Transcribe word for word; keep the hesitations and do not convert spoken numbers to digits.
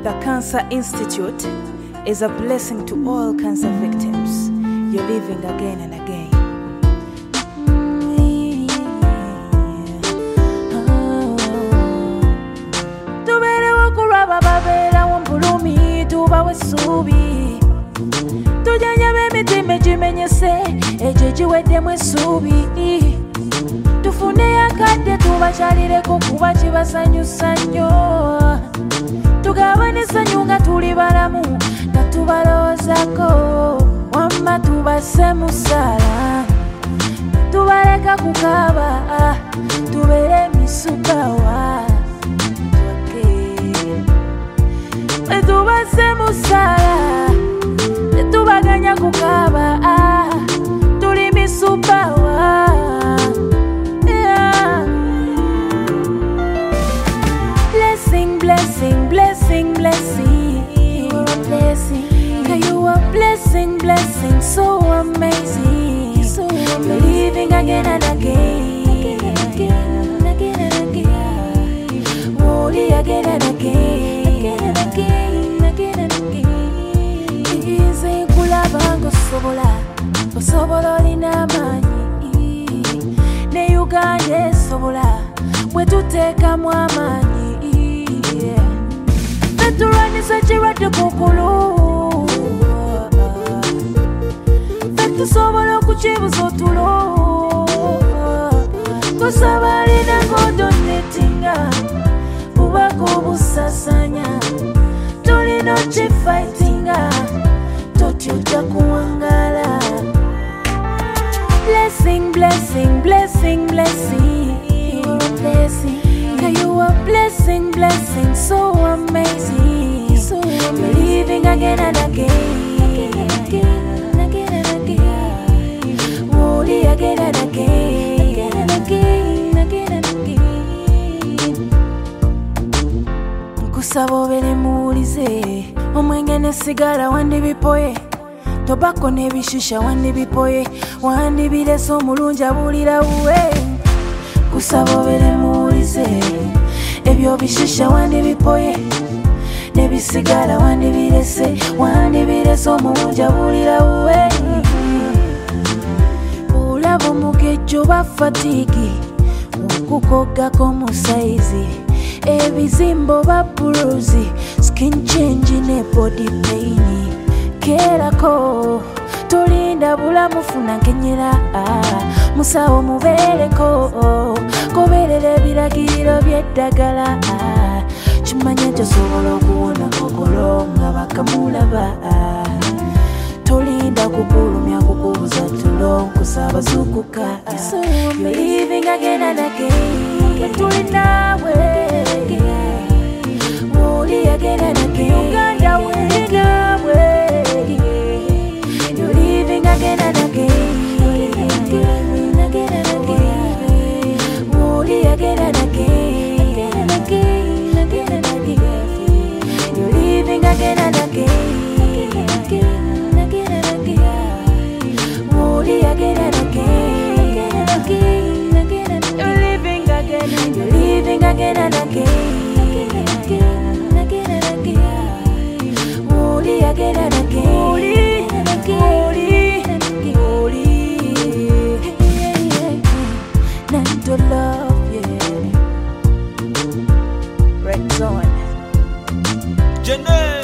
The Cancer Institute is a blessing to all cancer victims. You're living again and again. Tuberewo kulaba babera wombulumi tubawe subi. Tujanya bemitima gimenyese eje giweddemu essuubi. Tufune akadde tubacalireko kuba kibasanyusa nnyo. Tugabane essanyu nga tuli balamu nga tubalowoozako. Wamma tubase musaala tubaleka kukaaba tubeere emisukawa. Tubase musaala tubaganya kukaaba tuli misukawa. Blessing, blessing, blessing, blessing. You're a blessing. Yeah, you are blessing, blessing, so amazing. So amazing. You're living again and again. Again, again and again. Holy again and again. Again and again. Again and again. Easy kulabanga osobola. Osobola olina amaanyi. Ne Uganda esobola. Bwe tuteekamu amaanyi. Tulwanisa kirwadde kukulu. Ffe tusobola okukibuza otulo. Kusaba alina ng'odonetinga bubaka obusasanya. Tulina okifightinga totya ojja kuwangala. Blessing, blessing, blessing, blessing. You're a blessing. Yeah, you are blessing, blessing, so amazing. So amazing. You're living again and again. Again, again and again. Holy again and again. Again and again. Again and again. Nkusaba obeere muwulize. Omwenge n'essigala wandibipoye. Tobacco n'ebishisha wandibipoye. Wandibirese omulungi abuulira wuwe. Kusaba obeere muwulize. Ebyo bishisha wandibipoye nebisigala wandibirese. Wandibirese omulungi abuulira wuwe. Olaba omugejjo ba fatigi okukoggako mu sayizi. Ebizimbo ba buluzi skin change ne body pain. Kerako tulinda bulamu funa nkenyera. Musawo mubeereko goberera ebiragiro by'eddagala. Kimanya tosobola okuwona kokolo nga bakamulaba. Tolinda kugulumya kukubuza tulo nkusaba zukuka. You're living again and again. Tuli naawe Holy again and again. Uganda we're naawe. You're living again and again. Again and again, again and again, again and again. You're living again and again, again, again and again. Holy again and again, again and again, again and again. You're living again, you're living again and again, again, again and again. Holy again and again, holy and again, holy, holy. Not to love. Red Zone. Janelle.